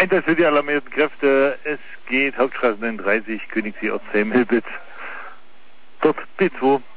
Einsatz für die alarmierten Kräfte. Es geht Hauptstraße 39, Königssee, Ortsheim, Hilbitz. Dort B2.